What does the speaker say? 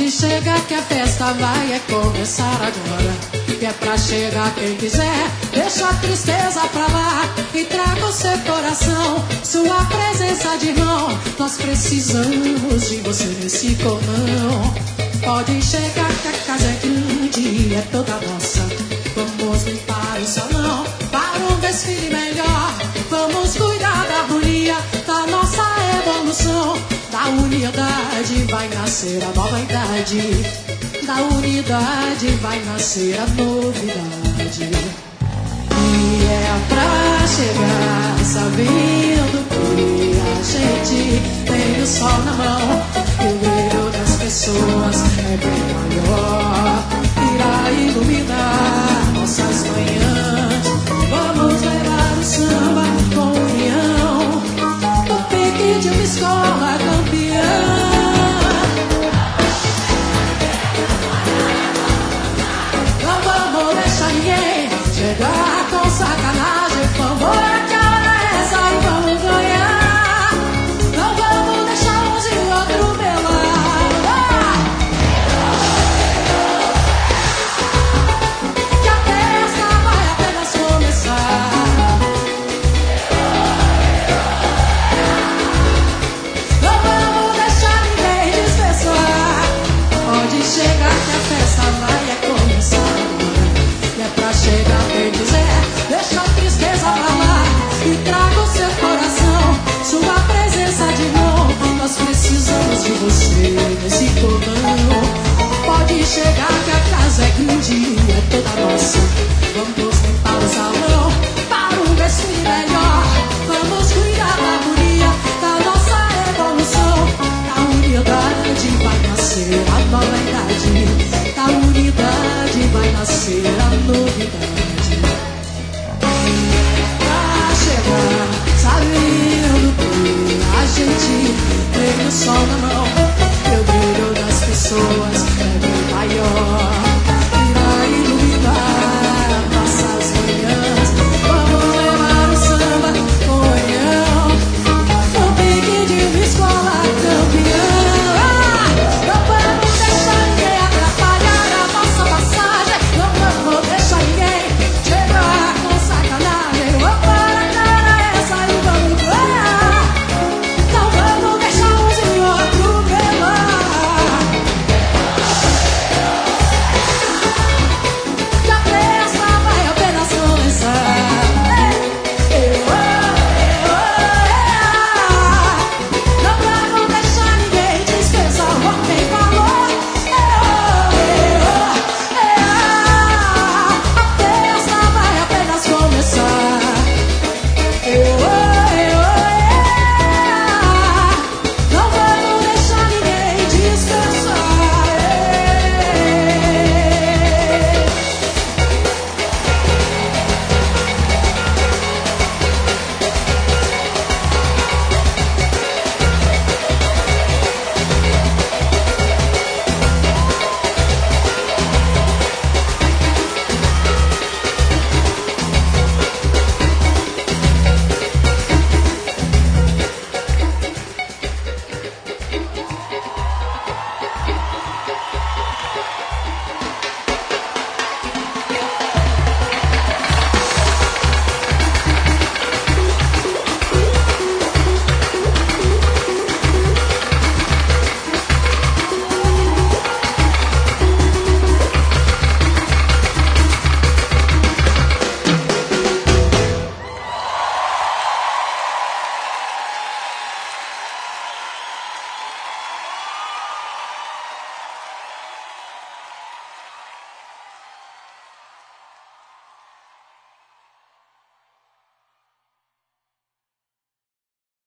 Pode chegar que a festa vai começar agora. E é pra chegar quem quiser, deixa a tristeza pra lá e traga o seu coração, sua presença de irmão. Nós precisamos de você nesse corão. Pode chegar que a casa é grande e é toda nossa. Vamos limpar o salão para um desfile melhor. Vamos cuidar da harmonia, da nossa evolução. Da unidade vai nascer a nova idade. Da unidade vai nascer a novidade. E é pra chegar sabendo que a gente tem o sol na mão. E o brilho das pessoas é bem maior. Irá iluminar nossas manhãs. Vamos levar o samba com união. O pique de uma escola campeã. Não vamos deixar ninguém chegar com sacanagem. Vamos que a hora é essa e vamos ganhar. Não vamos deixar uns e o outro melar. Que a festa vai apenas começar. Não vamos deixar ninguém dispersar. Pode chegar que a festa vai começar. E é pra chegar quem quiser, deixa a tristeza pra lá e traga o seu coração, sua presença de irmão. Nós precisamos de você nesse cordão. Pode chegar que a casa é grande e é toda nossa. Vamos